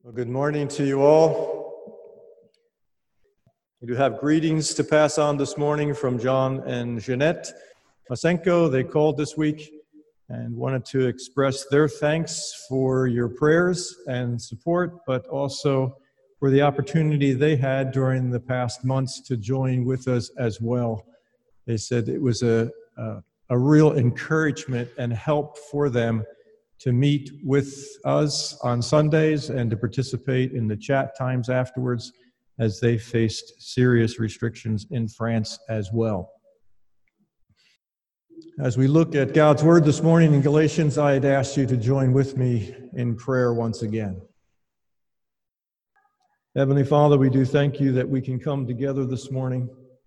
Well, good morning to you all. We do have greetings to pass on this morning from John and Jeanette Masenko. They called this week and wanted to express their thanks for your prayers and support, but also for the opportunity they had during the past months to join with us as well. They said it was a real encouragement and help for them to meet with us on Sundays and to participate in the chat times afterwards as they faced serious restrictions in France as well. As we look at God's Word this morning in Galatians, I had asked you to join with me in prayer once again. Heavenly Father, we do thank you that we can come together this morning.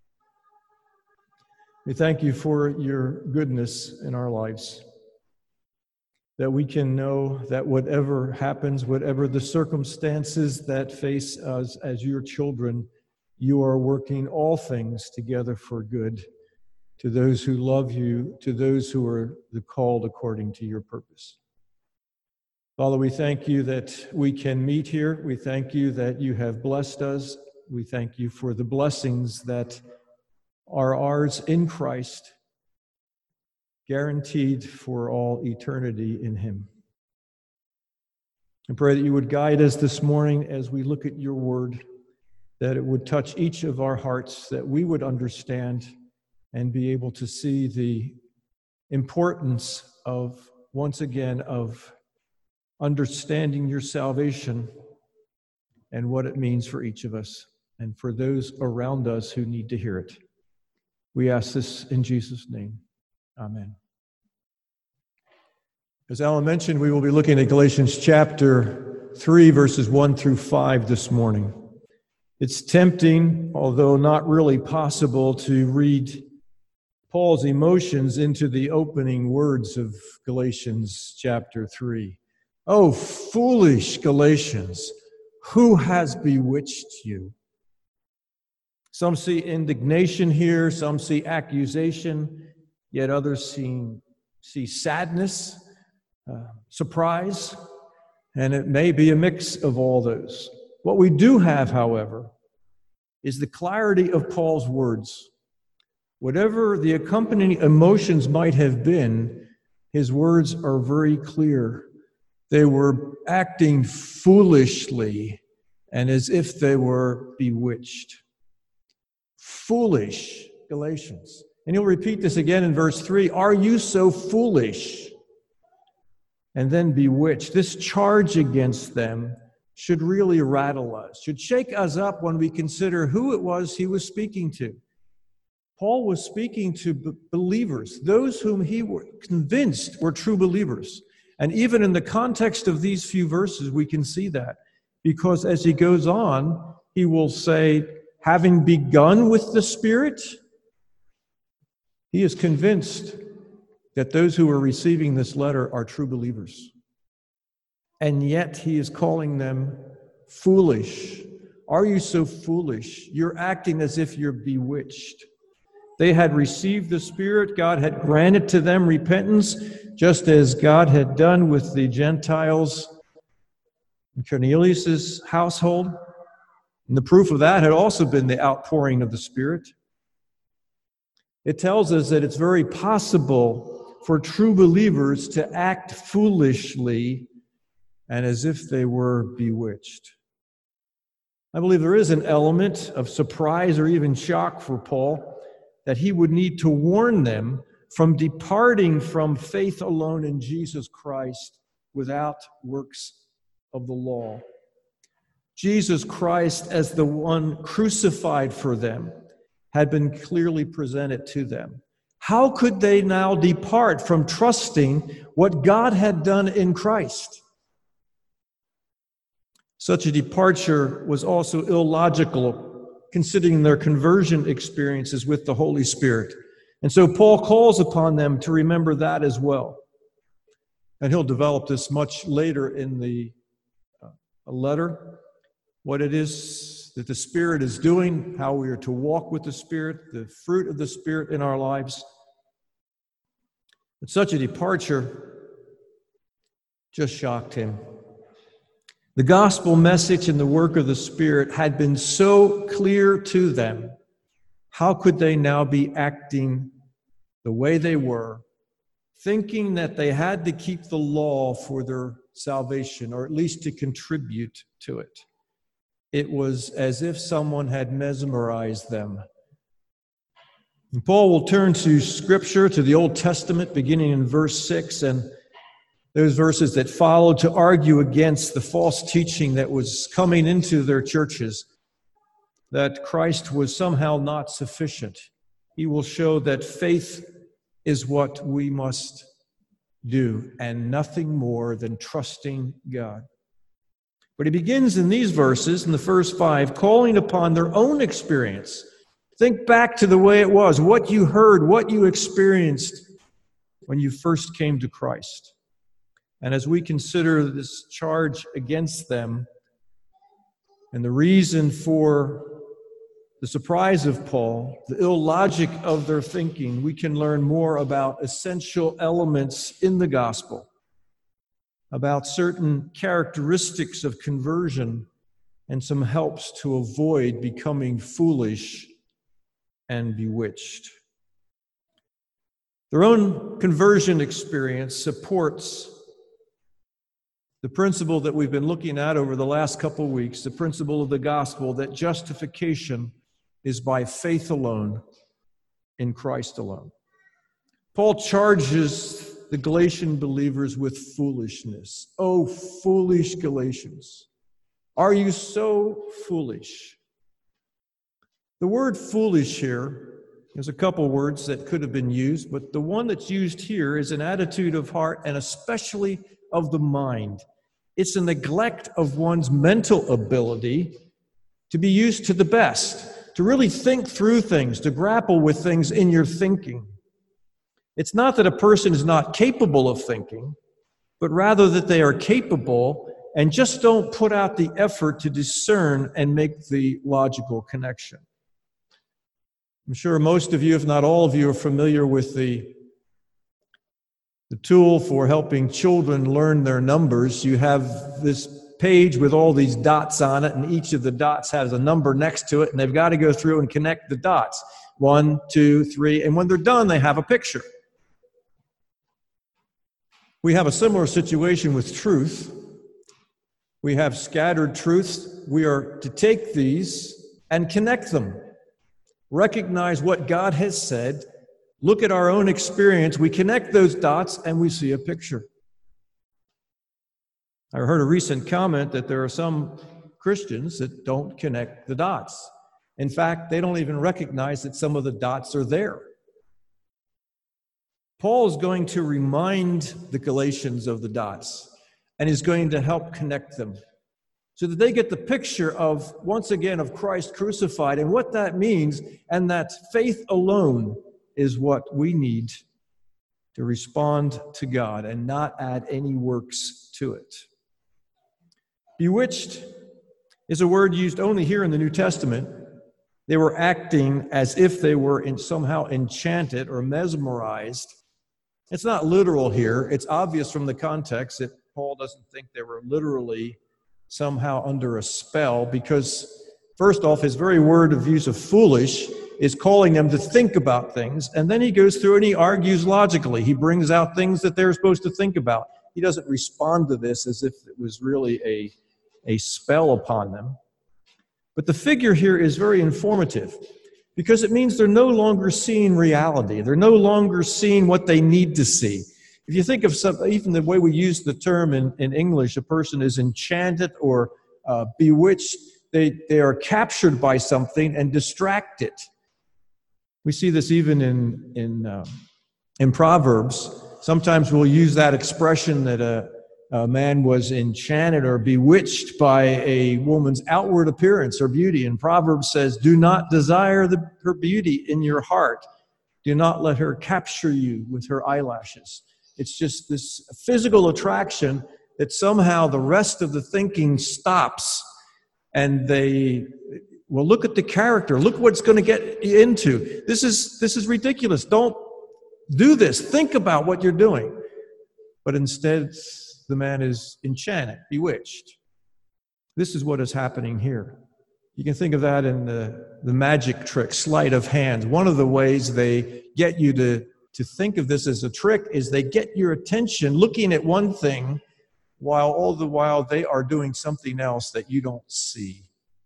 We thank you for your goodness in our lives, that we can know that whatever happens, whatever the circumstances that face us as your children, you are working all things together for good to those who love you, to those who are called according to your purpose. Father, we thank you that we can meet here. We thank you that you have blessed us. We thank you for the blessings that are ours in Christ, guaranteed for all eternity in him. I pray that you would guide us this morning as we look at your word, that it would touch each of our hearts, that we would understand and be able to see the importance of, once again, of understanding your salvation and what it means for each of us and for those around us who need to hear it. We ask this in Jesus' name. Amen. As Alan mentioned, we will be looking at Galatians chapter 3, verses 1 through 5 this morning. It's tempting, although not really possible, to read Paul's emotions into the opening words of Galatians chapter 3. Oh, foolish Galatians, who has bewitched you? Some see indignation here, some see accusation, yet others see sadness, surprise, and it may be a mix of all those. What we do have, however, is the clarity of Paul's words. Whatever the accompanying emotions might have been, his words are very clear. They were acting foolishly and as if they were bewitched. Foolish Galatians. And he'll repeat this again in verse 3. Are you so foolish? And then bewitched. This charge against them should really rattle us, should shake us up when we consider who it was he was speaking to. Paul was speaking to believers, those whom he were convinced were true believers. And even in the context of these few verses, we can see that. Because as he goes on, he will say, having begun with the Spirit, he is convinced that those who are receiving this letter are true believers. And yet he is calling them foolish. Are you so foolish? You're acting as if you're bewitched. They had received the Spirit. God had granted to them repentance, just as God had done with the Gentiles in Cornelius' household. And the proof of that had also been the outpouring of the Spirit. It tells us that it's very possible for true believers to act foolishly and as if they were bewitched. I believe there is an element of surprise or even shock for Paul that he would need to warn them from departing from faith alone in Jesus Christ without works of the law. Jesus Christ, as the one crucified for them, had been clearly presented to them. How could they now depart from trusting what God had done in Christ? Such a departure was also illogical, considering their conversion experiences with the Holy Spirit. And so Paul calls upon them to remember that as well. And he'll develop this much later in the letter, what it is that the Spirit is doing, how we are to walk with the Spirit, the fruit of the Spirit in our lives. But such a departure just shocked him. The gospel message and the work of the Spirit had been so clear to them. How could they now be acting the way they were, thinking that they had to keep the law for their salvation, or at least to contribute to it? It was as if someone had mesmerized them. And Paul will turn to Scripture, to the Old Testament, beginning in verse 6, and those verses that follow, to argue against the false teaching that was coming into their churches, that Christ was somehow not sufficient. He will show that faith is what we must do, and nothing more than trusting God. But he begins in these verses, in the first 5, calling upon their own experience. Think back to the way it was, what you heard, what you experienced when you first came to Christ. And as we consider this charge against them and the reason for the surprise of Paul, the illogic of their thinking, we can learn more about essential elements in the gospel, about certain characteristics of conversion, and some helps to avoid becoming foolish and bewitched. Their own conversion experience supports the principle that we've been looking at over the last couple of weeks, the principle of the gospel, that justification is by faith alone, in Christ alone. Paul charges the Galatian believers with foolishness. Oh, foolish Galatians, are you so foolish? The word foolish here, there's a couple words that could have been used, but the one that's used here is an attitude of heart and especially of the mind. It's a neglect of one's mental ability to be used to the best, to really think through things, to grapple with things in your thinking. It's not that a person is not capable of thinking, but rather that they are capable and just don't put out the effort to discern and make the logical connection. I'm sure most of you, if not all of you, are familiar with the tool for helping children learn their numbers. You have this page with all these dots on it, and each of the dots has a number next to it, and they've got to go through and connect the dots. 1, 2, 3, and when they're done, they have a picture. We have a similar situation with truth. We have scattered truths. We are to take these and connect them. Recognize what God has said. Look at our own experience. We connect those dots and we see a picture. I heard a recent comment that there are some Christians that don't connect the dots. In fact, they don't even recognize that some of the dots are there. Paul is going to remind the Galatians of the dots and is going to help connect them so that they get the picture of, once again, of Christ crucified and what that means, and that faith alone is what we need to respond to God and not add any works to it. Bewitched is a word used only here in the New Testament. They were acting as if they were somehow enchanted or mesmerized. It's not literal here. It's obvious from the context that Paul doesn't think they were literally somehow under a spell, because first off, his very word of use of foolish is calling them to think about things, and then he goes through and he argues logically. He brings out things that they're supposed to think about. He doesn't respond to this as if it was really a spell upon them. But the figure here is very informative, because it means they're no longer seeing reality. They're no longer seeing what they need to see. If you think of even the way we use the term in English, a person is enchanted or bewitched. They are captured by something and distracted. We see this even in Proverbs. Sometimes we'll use that expression that a man was enchanted or bewitched by a woman's outward appearance or beauty. And Proverbs says, do not desire her beauty in your heart. Do not let her capture you with her eyelashes. It's just this physical attraction that somehow the rest of the thinking stops, and they will look at the character. Look what it's going to get you into. This is ridiculous. Don't do this. Think about what you're doing. But instead, the man is enchanted, bewitched. This is what is happening here. You can think of that in the magic trick, sleight of hand. One of the ways they get you to think of this as a trick is they get your attention looking at one thing while all the while they are doing something else that you don't see.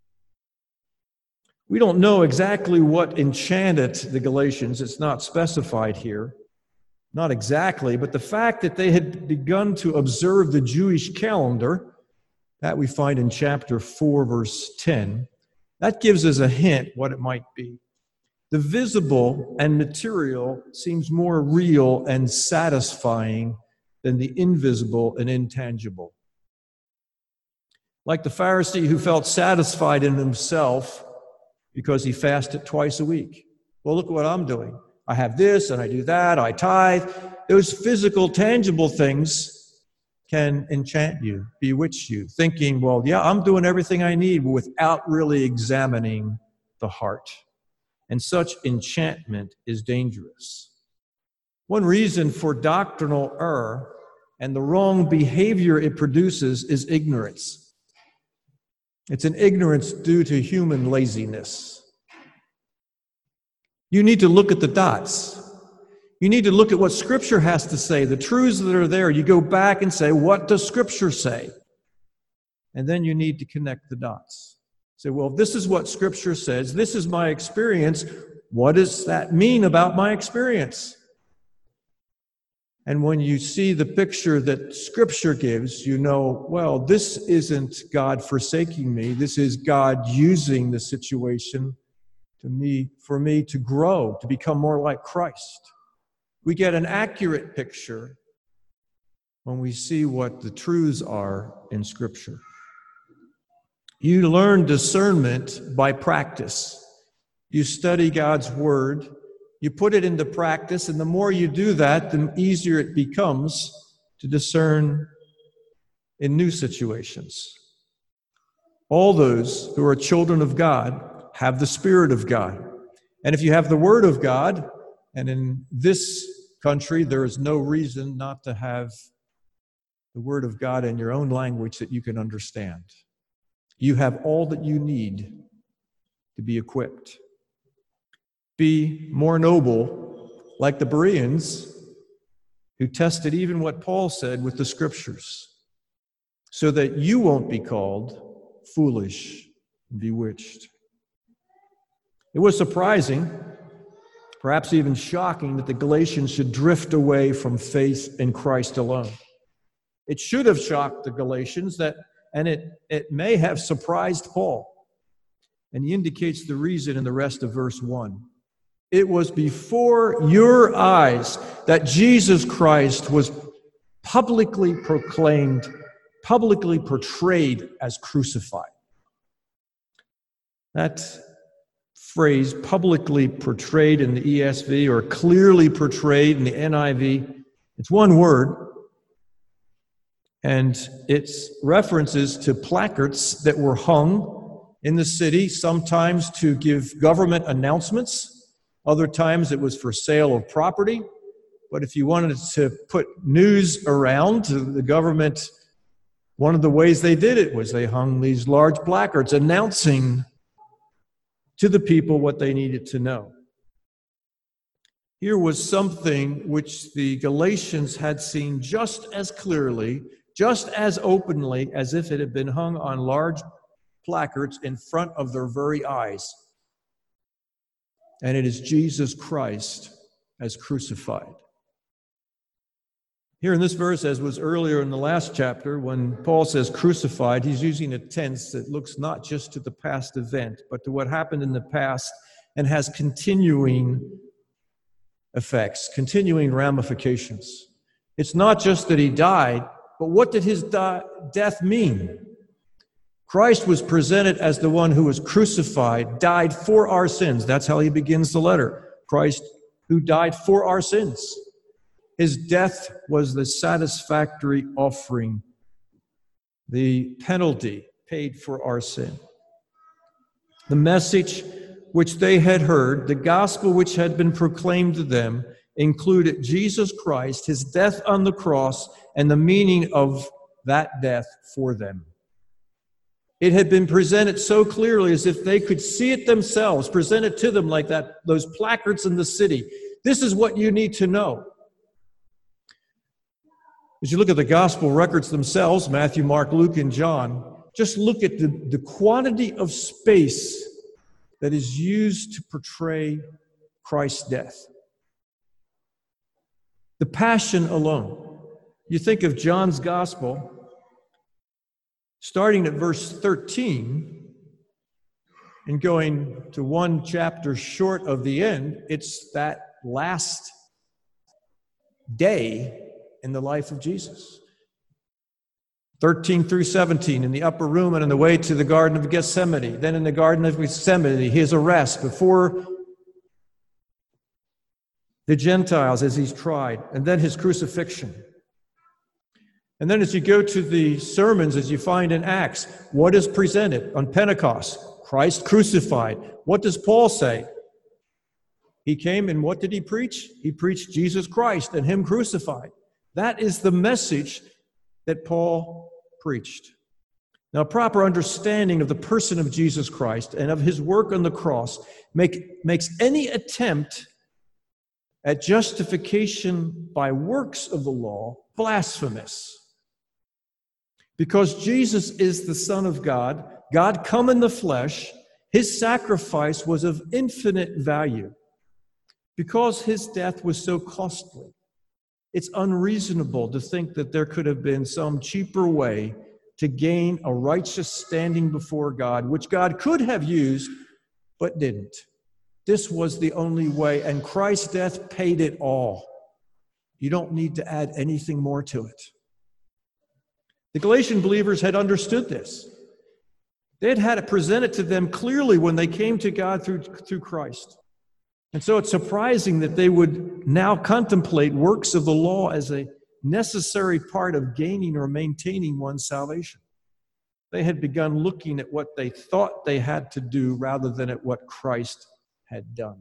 We don't know exactly what enchanted the Galatians. It's not specified here. Not exactly, but the fact that they had begun to observe the Jewish calendar, that we find in chapter 4, verse 10, that gives us a hint what it might be. The visible and material seems more real and satisfying than the invisible and intangible. Like the Pharisee who felt satisfied in himself because he fasted twice a week. Well, look at what I'm doing. I have this and I do that, I tithe. Those physical, tangible things can enchant you, bewitch you, thinking, well, yeah, I'm doing everything I need without really examining the heart. And such enchantment is dangerous. One reason for doctrinal error and the wrong behavior it produces is ignorance. It's an ignorance due to human laziness. You need to look at the dots. You need to look at what Scripture has to say, the truths that are there. You go back and say, what does Scripture say? And then you need to connect the dots. Say, well, this is what Scripture says. This is my experience. What does that mean about my experience? And when you see the picture that Scripture gives, you know, well, this isn't God forsaking me. This is God using the situation for me to grow, to become more like Christ. We get an accurate picture when we see what the truths are in Scripture. You learn discernment by practice. You study God's Word, you put it into practice, and the more you do that, the easier it becomes to discern in new situations. All those who are children of God have the Spirit of God. And if you have the Word of God, and in this country there is no reason not to have the Word of God in your own language that you can understand. You have all that you need to be equipped. Be more noble, like the Bereans, who tested even what Paul said with the Scriptures, so that you won't be called foolish and bewitched. It was surprising, perhaps even shocking, that the Galatians should drift away from faith in Christ alone. It should have shocked the Galatians, and it may have surprised Paul. And he indicates the reason in the rest of verse 1. It was before your eyes that Jesus Christ was publicly proclaimed, publicly portrayed as crucified. That phrase, publicly portrayed in the ESV or clearly portrayed in the NIV, it's one word, and it's references to placards that were hung in the city, sometimes to give government announcements. Other times it was for sale of property. But if you wanted to put news around to the government, one of the ways they did it was they hung these large placards announcing to the people what they needed to know. Here was something which the Galatians had seen just as clearly, just as openly as if it had been hung on large placards in front of their very eyes. And it is Jesus Christ as crucified. Here in this verse, as was earlier in the last chapter, when Paul says crucified, he's using a tense that looks not just to the past event, but to what happened in the past and has continuing effects, continuing ramifications. It's not just that he died, but what did his death mean? Christ was presented as the one who was crucified, died for our sins. That's how he begins the letter. Christ who died for our sins. His death was the satisfactory offering, the penalty paid for our sin. The message which they had heard, the gospel which had been proclaimed to them, included Jesus Christ, his death on the cross, and the meaning of that death for them. It had been presented so clearly as if they could see it themselves, presented to them like that, those placards in the city. This is what you need to know. As you look at the gospel records themselves, Matthew, Mark, Luke, and John, just look at the quantity of space that is used to portray Christ's death. The passion alone. You think of John's gospel, starting at verse 13 and going to one chapter short of the end, it's that last day in the life of Jesus. 13 through 17, in the upper room and on the way to the Garden of Gethsemane. Then in the Garden of Gethsemane, his arrest before the Gentiles as he's tried, and then his crucifixion. And then as you go to the sermons, as you find in Acts, what is presented on Pentecost? Christ crucified. What does Paul say? He came and what did he preach? He preached Jesus Christ and him crucified. That is the message that Paul preached. Now, a proper understanding of the person of Jesus Christ and of his work on the cross makes any attempt at justification by works of the law blasphemous. Because Jesus is the Son of God, God come in the flesh, his sacrifice was of infinite value. Because his death was so costly, it's unreasonable to think that there could have been some cheaper way to gain a righteous standing before God, which God could have used, but didn't. This was the only way, and Christ's death paid it all. You don't need to add anything more to it. The Galatian believers had understood this. They had had it presented to them clearly when they came to God through Christ. And so it's surprising that they would now contemplate works of the law as a necessary part of gaining or maintaining one's salvation. They had begun looking at what they thought they had to do rather than at what Christ had done.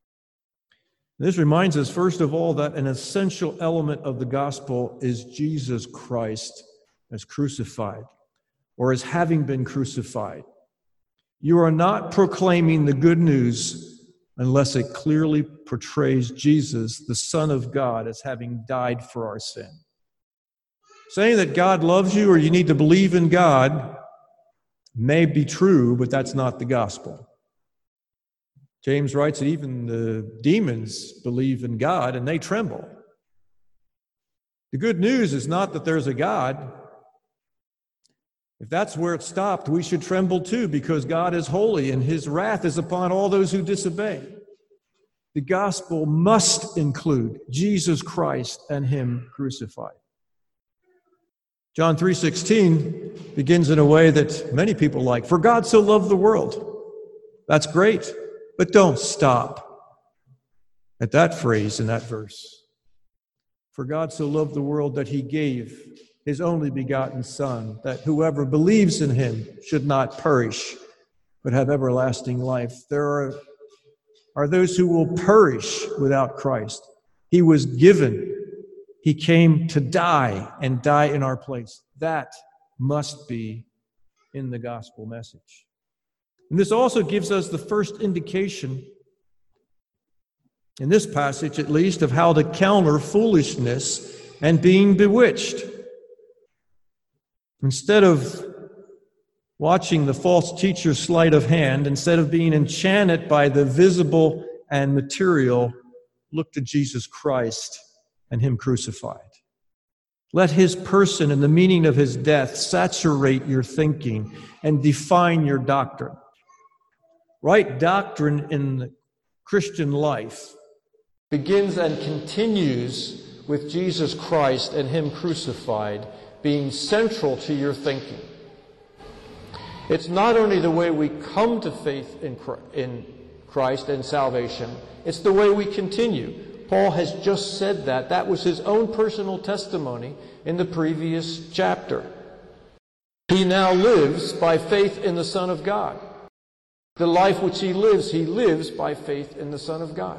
This reminds us, first of all, that an essential element of the gospel is Jesus Christ as crucified, or as having been crucified. You are not proclaiming the good news unless it clearly portrays Jesus, the Son of God, as having died for our sin. Saying that God loves you or you need to believe in God may be true, but that's not the gospel. James writes that even the demons believe in God and they tremble. The good news is not that there's a God. If that's where it stopped, we should tremble too, because God is holy and his wrath is upon all those who disobey. The gospel must include Jesus Christ and him crucified. John 3:16 begins in a way that many people like. For God so loved the world. That's great, but don't stop at that phrase in that verse. For God so loved the world that he gave his only begotten Son, that whoever believes in him should not perish, but have everlasting life. There are those who will perish without Christ. He was given. He came to die and die in our place. That must be in the gospel message. And this also gives us the first indication, in this passage at least, of how to counter foolishness and being bewitched. Instead of watching the false teacher's sleight of hand, instead of being enchanted by the visible and material, look to Jesus Christ and him crucified. Let his person and the meaning of his death saturate your thinking and define your doctrine. Right doctrine in the Christian life begins and continues with Jesus Christ and him crucified being central to your thinking. It's not only the way we come to faith in Christ and salvation, it's the way we continue. Paul has just said that. That was his own personal testimony in the previous chapter. He now lives by faith in the Son of God. The life which he lives by faith in the Son of God.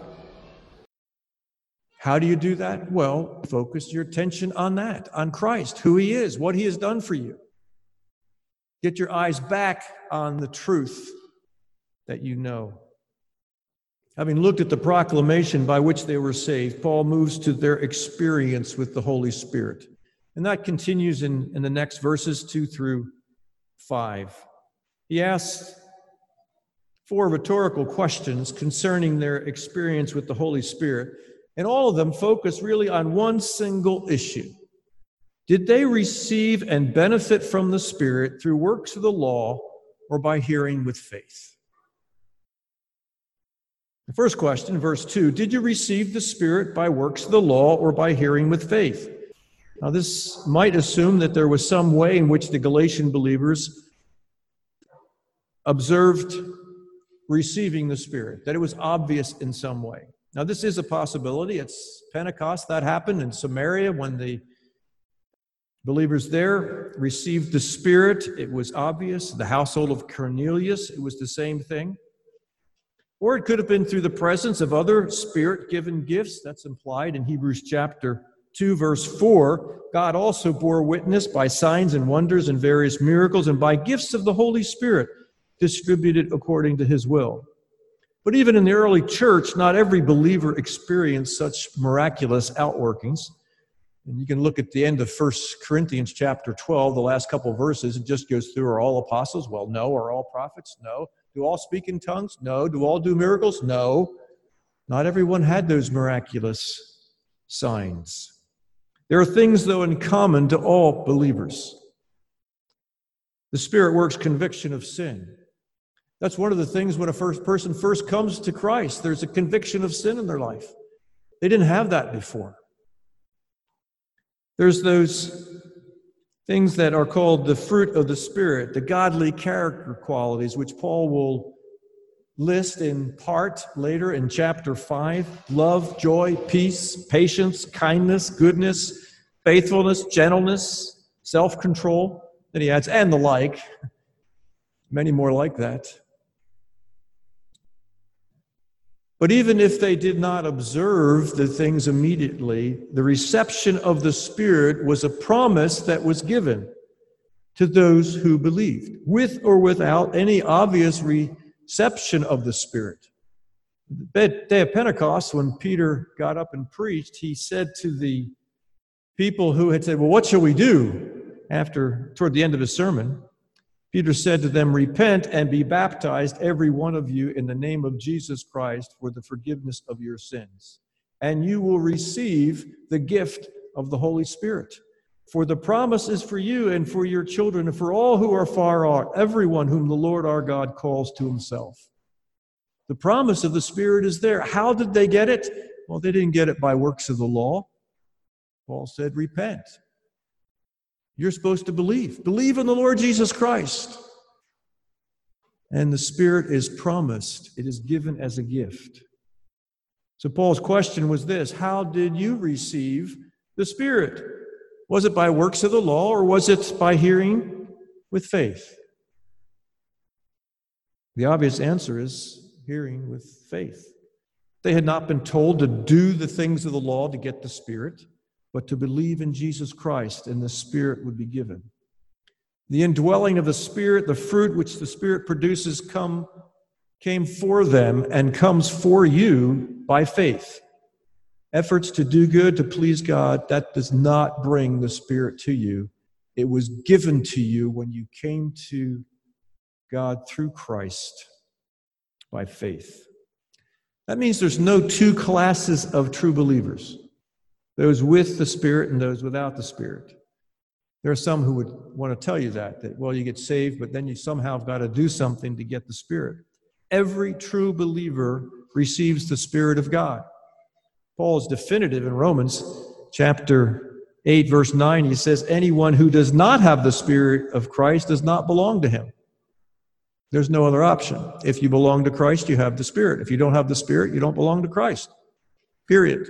How do you do that? Well, focus your attention on that, on Christ, who he is, what he has done for you. Get your eyes back on the truth that you know. Having looked at the proclamation by which they were saved, Paul moves to their experience with the Holy Spirit. And that continues in the next verses 2 through 5. He asks 4 rhetorical questions concerning their experience with the Holy Spirit, and all of them focus really on one single issue. Did they receive and benefit from the Spirit through works of the law or by hearing with faith? The first question, verse 2, did you receive the Spirit by works of the law or by hearing with faith? Now, this might assume that there was some way in which the Galatian believers observed receiving the Spirit, that it was obvious in some way. Now, this is a possibility. It's Pentecost. That happened in Samaria when the believers there received the Spirit. It was obvious. The household of Cornelius, it was the same thing. Or it could have been through the presence of other Spirit-given gifts. That's implied in Hebrews chapter 2, verse 4. God also bore witness by signs and wonders and various miracles and by gifts of the Holy Spirit distributed according to his will. But even in the early church, not every believer experienced such miraculous outworkings. And you can look at the end of 1 Corinthians chapter 12, the last couple of verses. It just goes through, are all apostles? Well, no. Are all prophets? No. Do all speak in tongues? No. Do all do miracles? No. Not everyone had those miraculous signs. There are things, though, in common to all believers. The Spirit works conviction of sin. That's one of the things when a person first comes to Christ, there's a conviction of sin in their life. They didn't have that before. There's those things that are called the fruit of the Spirit, the godly character qualities, which Paul will list in part later in chapter 5. Love, joy, peace, patience, kindness, goodness, faithfulness, gentleness, self-control. Then he adds, and the like. Many more like that. But even if they did not observe the things immediately, the reception of the Spirit was a promise that was given to those who believed, with or without any obvious reception of the Spirit. The day of Pentecost, when Peter got up and preached, he said to the people who had said, well, what shall we do? Toward the end of his sermon, Peter said to them, repent and be baptized, every one of you, in the name of Jesus Christ for the forgiveness of your sins. And you will receive the gift of the Holy Spirit. For the promise is for you and for your children and for all who are far off, everyone whom the Lord our God calls to himself. The promise of the Spirit is there. How did they get it? Well, they didn't get it by works of the law. Paul said, repent. You're supposed to believe. Believe in the Lord Jesus Christ. And the Spirit is promised. It is given as a gift. So Paul's question was this: how did you receive the Spirit? Was it by works of the law or was it by hearing with faith? The obvious answer is hearing with faith. They had not been told to do the things of the law to get the Spirit, but to believe in Jesus Christ, and the Spirit would be given. The indwelling of the Spirit, the fruit which the Spirit produces, came for them and comes for you by faith. Efforts to do good, to please God, that does not bring the Spirit to you. It was given to you when you came to God through Christ by faith. That means there's no two classes of true believers. Those with the Spirit and those without the Spirit. There are some who would want to tell you that, well, you get saved, but then you somehow have got to do something to get the Spirit. Every true believer receives the Spirit of God. Paul is definitive in Romans chapter 8, verse 9. He says, anyone who does not have the Spirit of Christ does not belong to him. There's no other option. If you belong to Christ, you have the Spirit. If you don't have the Spirit, you don't belong to Christ. Period.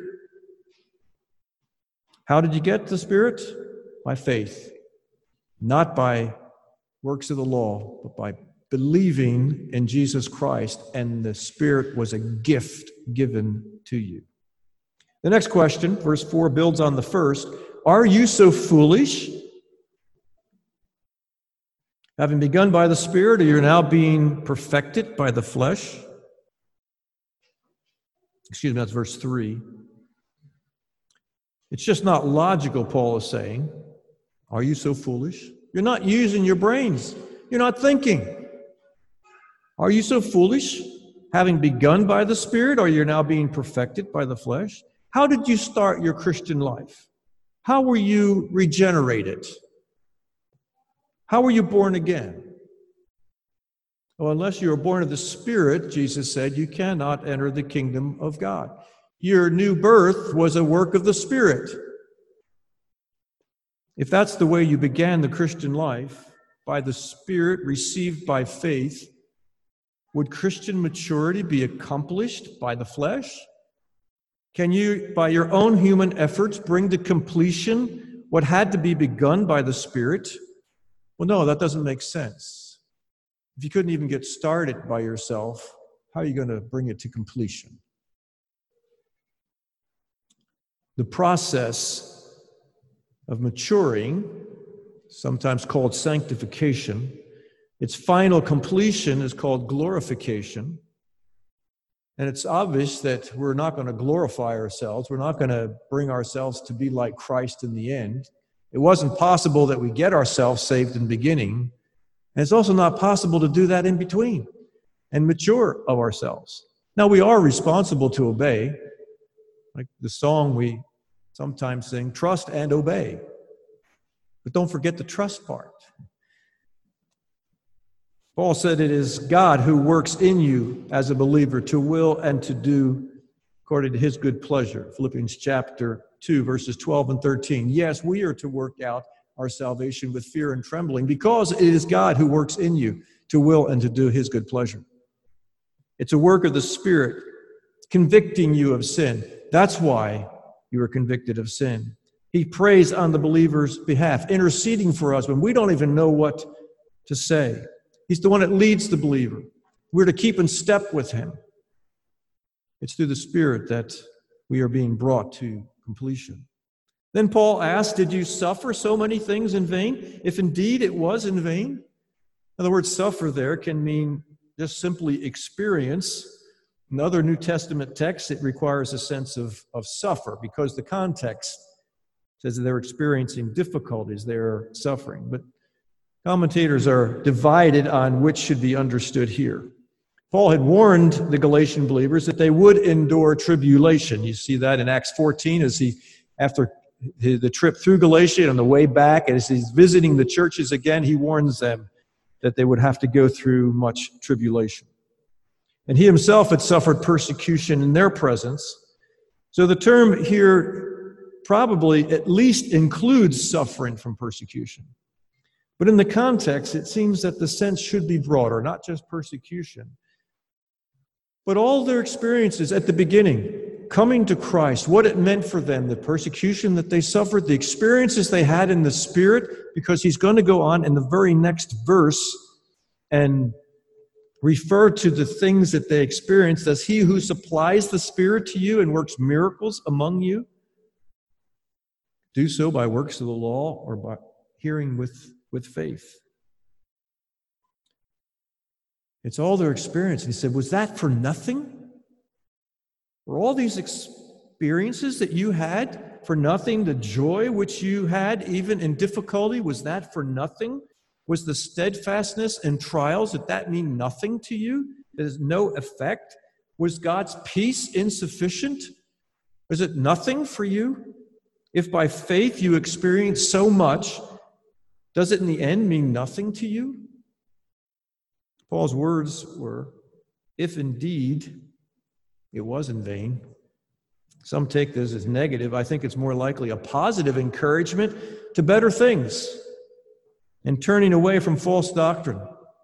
How did you get the Spirit? By faith. Not by works of the law, but by believing in Jesus Christ, and the Spirit was a gift given to you. The next question, verse 4, builds on the first. Are you so foolish? Having begun by the Spirit, or you're now being perfected by the flesh? Excuse me, that's verse 3. It's just not logical, Paul is saying. Are you so foolish? You're not using your brains. You're not thinking. Are you so foolish? Having begun by the Spirit, or you're now being perfected by the flesh? How did you start your Christian life? How were you regenerated? How were you born again? Well, unless you are born of the Spirit, Jesus said, you cannot enter the kingdom of God. Your new birth was a work of the Spirit. If that's the way you began the Christian life, by the Spirit received by faith, would Christian maturity be accomplished by the flesh? Can you, by your own human efforts, bring to completion what had to be begun by the Spirit? Well, no, that doesn't make sense. If you couldn't even get started by yourself, how are you going to bring it to completion? The process of maturing, sometimes called sanctification, its final completion is called glorification. And it's obvious that we're not going to glorify ourselves. We're not going to bring ourselves to be like Christ in the end. It wasn't possible that we get ourselves saved in the beginning. And it's also not possible to do that in between and mature of ourselves. Now, we are responsible to obey. Like the song we sometimes sing, trust and obey. But don't forget the trust part. Paul said it is God who works in you as a believer to will and to do according to his good pleasure. Philippians chapter 2, verses 12 and 13. Yes, we are to work out our salvation with fear and trembling because it is God who works in you to will and to do his good pleasure. It's a work of the Spirit convicting you of sin. That's why you are convicted of sin. He prays on the believer's behalf, interceding for us when we don't even know what to say. He's the one that leads the believer. We're to keep in step with him. It's through the Spirit that we are being brought to completion. Then Paul asked, did you suffer so many things in vain? If indeed it was in vain. In other words, suffer there can mean just simply experience. In other New Testament texts, it requires a sense of suffer because the context says that they're experiencing difficulties, they're suffering. But commentators are divided on which should be understood here. Paul had warned the Galatian believers that they would endure tribulation. You see that in Acts 14 as he, after the trip through Galatia and on the way back, as he's visiting the churches again, he warns them that they would have to go through much tribulation. And he himself had suffered persecution in their presence. So the term here probably at least includes suffering from persecution. But in the context, it seems that the sense should be broader, not just persecution, but all their experiences at the beginning, coming to Christ, what it meant for them, the persecution that they suffered, the experiences they had in the Spirit, because he's going to go on in the very next verse and refer to the things that they experienced as he who supplies the Spirit to you and works miracles among you. Do so by works of the law or by hearing with faith. It's all their experience. And he said, was that for nothing? Were all these experiences that you had for nothing? The joy which you had even in difficulty, was that for nothing? Was the steadfastness in trials, did that mean nothing to you? There's no effect? Was God's peace insufficient? Was it nothing for you? If by faith you experience so much, does it in the end mean nothing to you? Paul's words were, if indeed it was in vain. Some take this as negative. I think it's more likely a positive encouragement to better things and turning away from false doctrine.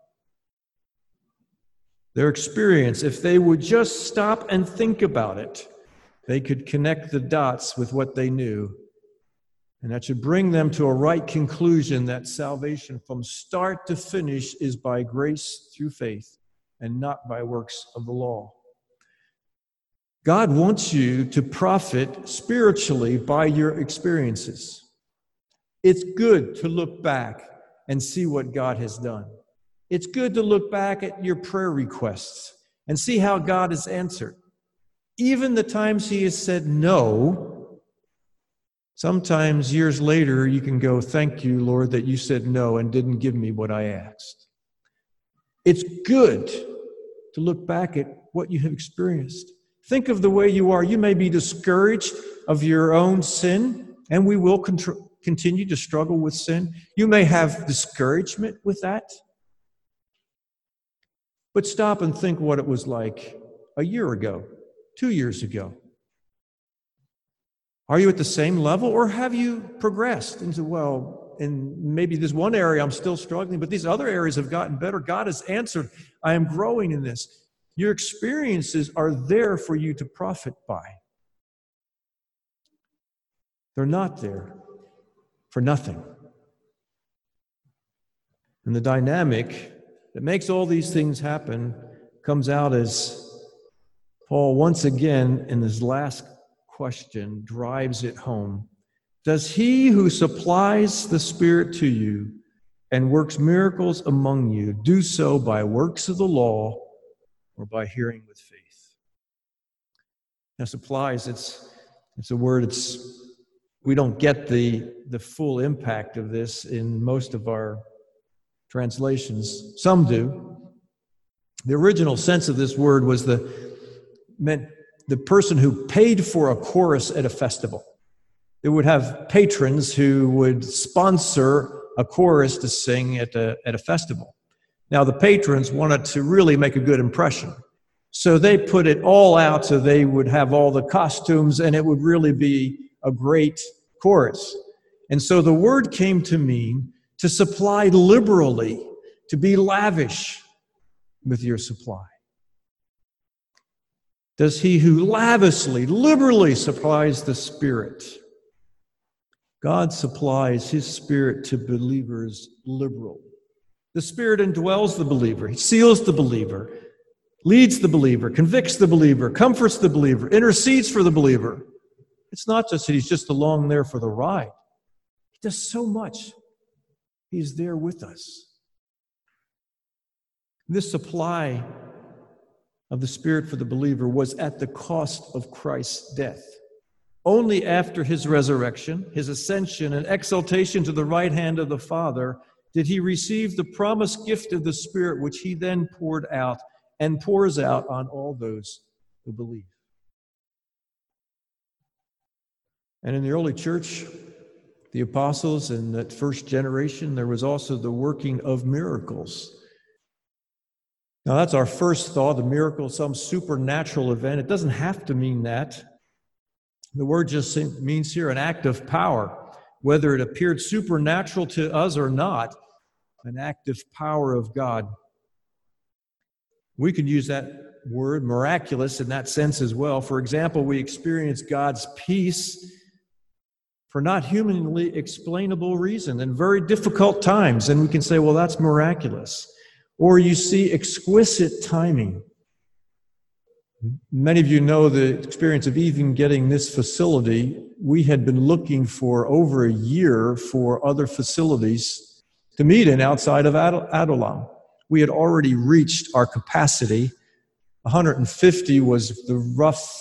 Their experience, if they would just stop and think about it, they could connect the dots with what they knew. And that should bring them to a right conclusion that salvation from start to finish is by grace through faith and not by works of the law. God wants you to profit spiritually by your experiences. It's good to look back and see what God has done. It's good to look back at your prayer requests and see how God has answered. Even the times he has said no, sometimes years later you can go, thank you, Lord, that you said no and didn't give me what I asked. It's good to look back at what you have experienced. Think of the way you are. You may be discouraged of your own sin, and we will continue to struggle with sin. You may have discouragement with that. But stop and think what it was like a year ago, 2 years ago. Are you at the same level, or have you progressed into, well, in maybe this one area I'm still struggling, but these other areas have gotten better. God has answered. I am growing in this. Your experiences are there for you to profit by. They're not there for nothing. And the dynamic that makes all these things happen comes out as Paul once again in his last question drives it home. Does he who supplies the Spirit to you and works miracles among you do so by works of the law or by hearing with faith? Now, supplies, it's a word, we don't get the full impact of this in most of our translations. Some do. The original sense of this word meant the person who paid for a chorus at a festival. It would have patrons who would sponsor a chorus to sing at a festival. Now, the patrons wanted to really make a good impression. So they put it all out so they would have all the costumes and it would really be a great chorus. And so the word came to mean to supply liberally, to be lavish with your supply. Does he who lavishly, liberally supplies the Spirit? God supplies his Spirit to believers liberally. The Spirit indwells the believer. He seals the believer, leads the believer, convicts the believer, comforts the believer, intercedes for the believer. It's not just that he's just along there for the ride. He does so much. He's there with us. This supply of the Spirit for the believer was at the cost of Christ's death. Only after his resurrection, his ascension, and exaltation to the right hand of the Father did he receive the promised gift of the Spirit, which he then poured out and pours out on all those who believe. And in the early church, the apostles in that first generation, there was also the working of miracles. Now, that's our first thought, a miracle, some supernatural event. It doesn't have to mean that. The word just means here an act of power, whether it appeared supernatural to us or not, an act of power of God. We could use that word, miraculous, in that sense as well. For example, we experience God's peace for not humanly explainable reason in very difficult times, and we can say, well, that's miraculous. Or you see exquisite timing. Many of you know the experience of even getting this facility. We had been looking for over a year for other facilities to meet in outside of Adullam. We had already reached our capacity. 150 was the rough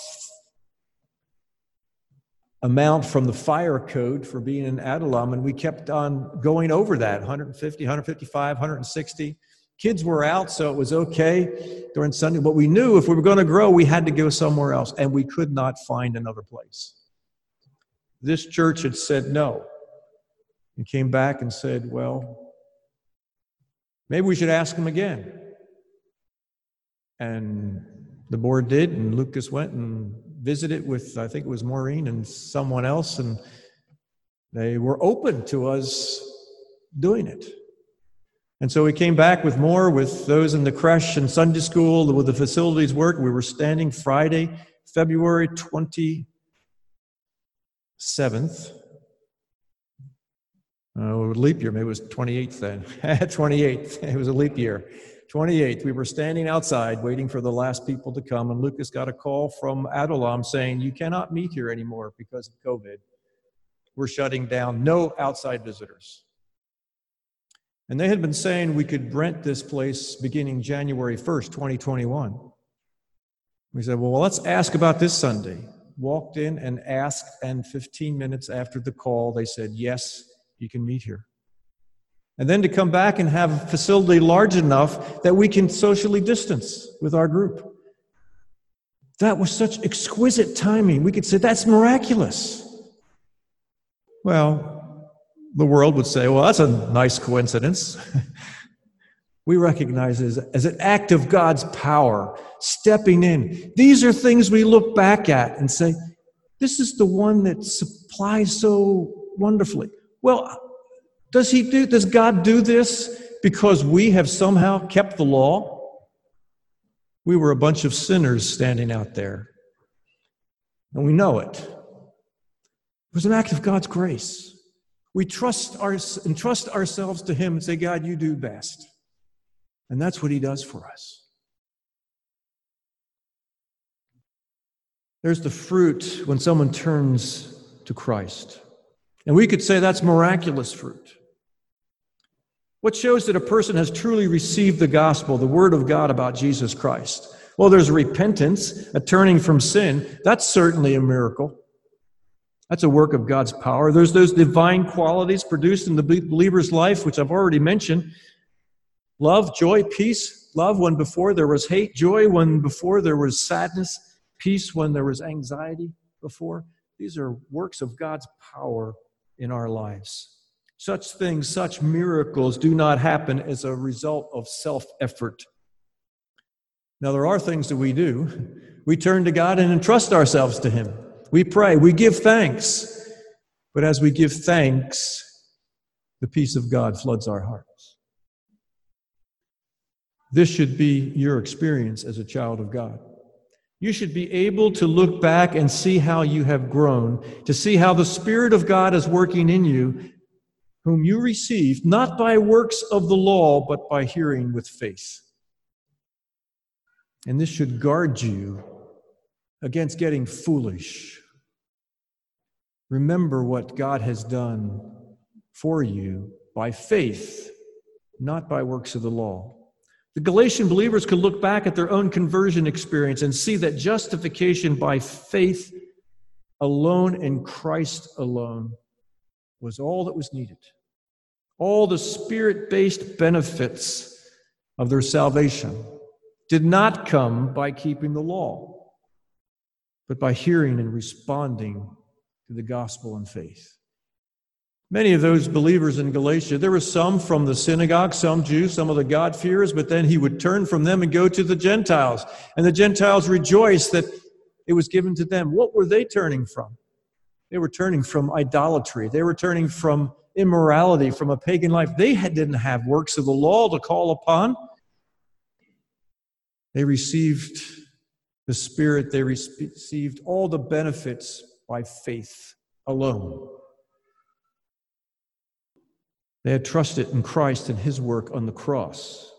amount from the fire code for being in Adullam, and we kept on going over that, 150, 155, 160. Kids were out, so it was okay during Sunday. But we knew if we were going to grow, we had to go somewhere else, and we could not find another place. This church had said no and came back and said, well, maybe we should ask them again. And the board did, and Lucas went and visited with, I think it was Maureen and someone else, and they were open to us doing it. And so we came back with more, with those in the creche and Sunday school, with the facilities work. We were standing Friday, February 27th. Leap year, maybe it was 28th then. 28th, it was a leap year. 28th, we were standing outside waiting for the last people to come, and Lucas got a call from Adullam saying, you cannot meet here anymore because of COVID. We're shutting down, no outside visitors. And they had been saying we could rent this place beginning January 1st, 2021. We said, well, let's ask about this Sunday. Walked in and asked, and 15 minutes after the call, they said, yes, you can meet here. And then to come back and have a facility large enough that we can socially distance with our group. That was such exquisite timing. We could say, that's miraculous. Well, the world would say, well, that's a nice coincidence. We recognize it as an act of God's power, stepping in. These are things we look back at and say, this is the one that supplies so wonderfully. Well, does God do this because we have somehow kept the law? We were a bunch of sinners standing out there, and we know it. It was an act of God's grace. We entrust ourselves to Him and say, God, you do best. And that's what He does for us. There's the fruit when someone turns to Christ. And we could say that's miraculous fruit. What shows that a person has truly received the gospel, the word of God about Jesus Christ? Well, there's repentance, a turning from sin. That's certainly a miracle. That's a work of God's power. There's those divine qualities produced in the believer's life, which I've already mentioned. Love, joy, peace. Love when before there was hate. Joy when before there was sadness. Peace when there was anxiety before. These are works of God's power in our lives. Such things, such miracles do not happen as a result of self-effort. Now, there are things that we do. We turn to God and entrust ourselves to Him. We pray, we give thanks. But as we give thanks, the peace of God floods our hearts. This should be your experience as a child of God. You should be able to look back and see how you have grown, to see how the Spirit of God is working in you, whom you received, not by works of the law, but by hearing with faith. And this should guard you against getting foolish. Remember what God has done for you by faith, not by works of the law. The Galatian believers could look back at their own conversion experience and see that justification by faith alone in Christ alone was all that was needed. All the Spirit-based benefits of their salvation did not come by keeping the law, but by hearing and responding to the gospel in faith. Many of those believers in Galatia, there were some from the synagogue, some Jews, some of the God-fearers, but then he would turn from them and go to the Gentiles. And the Gentiles rejoiced that it was given to them. What were they turning from? They were turning from idolatry. They were turning from immorality, from a pagan life. They didn't have works of the law to call upon. They received the Spirit. They received all the benefits by faith alone. They had trusted in Christ and His work on the cross.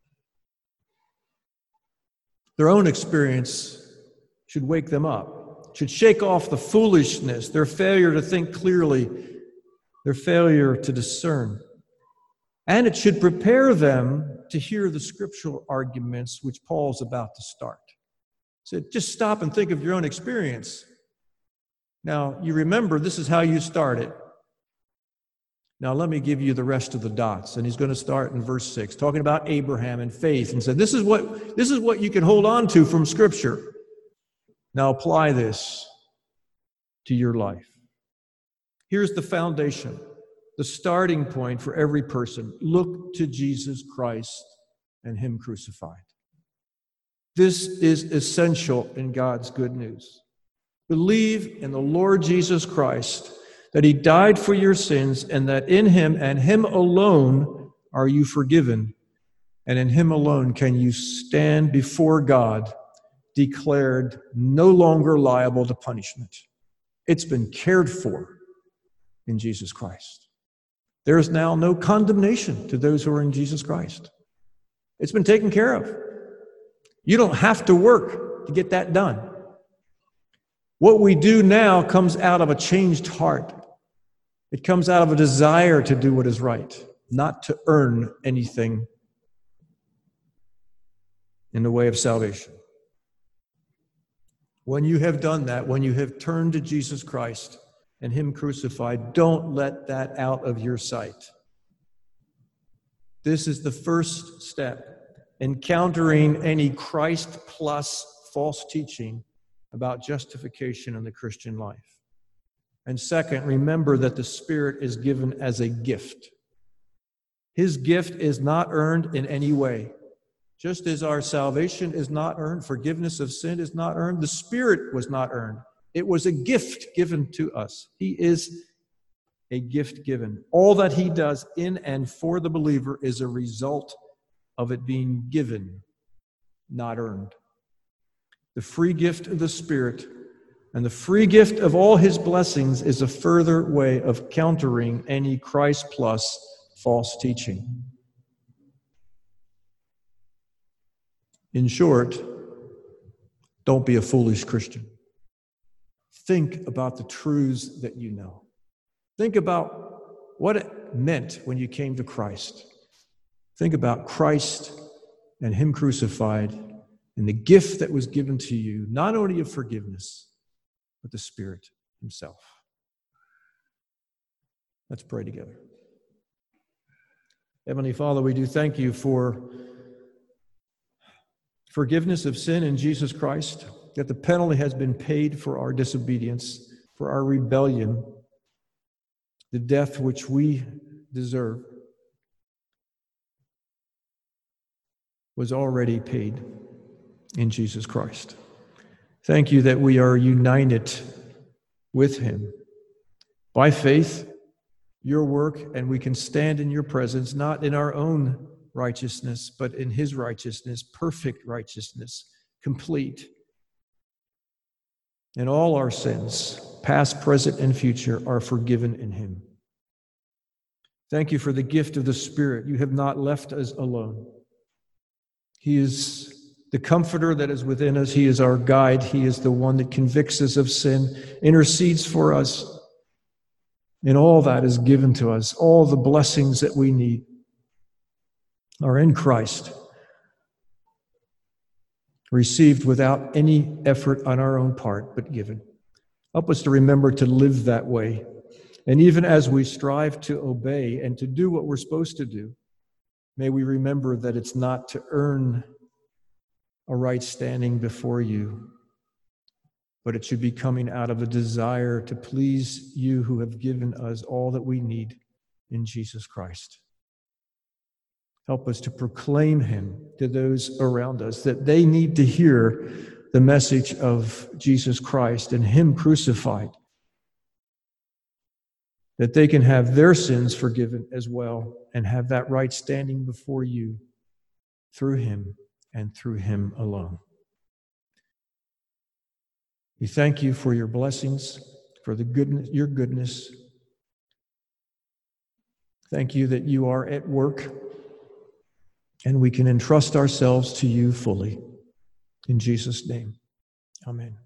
Their own experience should wake them up, should shake off the foolishness, their failure to think clearly, their failure to discern. And it should prepare them to hear the scriptural arguments which Paul's about to start. So just stop and think of your own experience. Now, you remember this is how you started. Now, let me give you the rest of the dots. And he's going to start in verse 6, talking about Abraham and faith, and said, this is what you can hold on to from Scripture. Now, apply this to your life. Here's the foundation, the starting point for every person. Look to Jesus Christ and Him crucified. This is essential in God's good news. Believe in the Lord Jesus Christ, that He died for your sins, and that in Him and Him alone are you forgiven, and in Him alone can you stand before God, declared no longer liable to punishment. It's been cared for in Jesus Christ. There is now no condemnation to those who are in Jesus Christ. It's been taken care of. You don't have to work to get that done. What we do now comes out of a changed heart. It comes out of a desire to do what is right. not to earn anything in the way of salvation. When you have done that, when you have turned to Jesus Christ and Him crucified, don't let that out of your sight. This is the first step. Encountering any Christ plus false teaching about justification in the Christian life. And second, remember that the Spirit is given as a gift. His gift is not earned in any way. Just as our salvation is not earned, forgiveness of sin is not earned, the Spirit was not earned. It was a gift given to us. He is a gift given. All that He does in and for the believer is a result of it being given, not earned. The free gift of the Spirit and the free gift of all His blessings is a further way of countering any Christ plus false teaching. In short, don't be a foolish Christian. Think about the truths that you know. Think about what it meant when you came to Christ. Think about Christ and Him crucified and the gift that was given to you, not only of forgiveness, but the Spirit Himself. Let's pray together. Heavenly Father, we do thank You for forgiveness of sin in Jesus Christ, that the penalty has been paid for our disobedience, for our rebellion, the death which we deserve was already paid in Jesus Christ. Thank You that we are united with Him by faith, Your work, and we can stand in Your presence, not in our own righteousness, but in His righteousness, perfect righteousness, complete. And all our sins, past, present, and future, are forgiven in Him. Thank You for the gift of the Spirit. You have not left us alone. He is the comforter that is within us. He is our guide. He is the one that convicts us of sin, intercedes for us. And all that is given to us. All the blessings that we need are in Christ, received without any effort on our own part, but given. Help us to remember to live that way. And even as we strive to obey and to do what we're supposed to do, may we remember that it's not to earn a right standing before You, but it should be coming out of a desire to please You who have given us all that we need in Jesus Christ. Help us to proclaim Him to those around us, that they need to hear the message of Jesus Christ and Him crucified, that they can have their sins forgiven as well and have that right standing before You through Him and through Him alone. We thank You for Your blessings, for the goodness, Your goodness. Thank You that You are at work, and we can entrust ourselves to You fully. In Jesus' name, amen.